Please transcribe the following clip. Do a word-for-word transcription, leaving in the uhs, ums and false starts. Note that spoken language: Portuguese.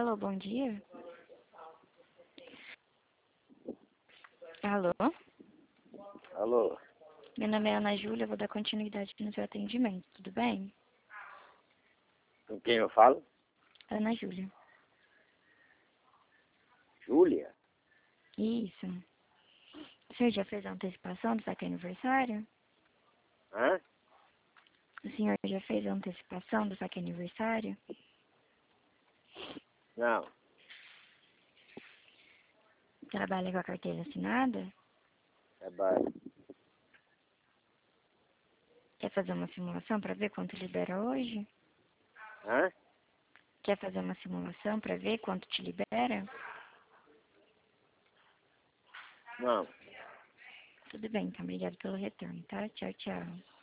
Alô, bom dia. Alô? Alô? Meu nome é Ana Júlia, eu vou dar continuidade no seu atendimento, tudo bem? Com quem eu falo? Ana Júlia. Júlia? Isso. O senhor já fez a antecipação do saque aniversário? Hã? O senhor já fez a antecipação do saque aniversário? Não. Trabalha com a carteira assinada? Trabalho. Quer fazer uma simulação para ver quanto libera hoje? Hã? Quer fazer uma simulação para ver quanto te libera? Não. Tudo bem, então. Obrigada pelo retorno, tá? Tchau, tchau.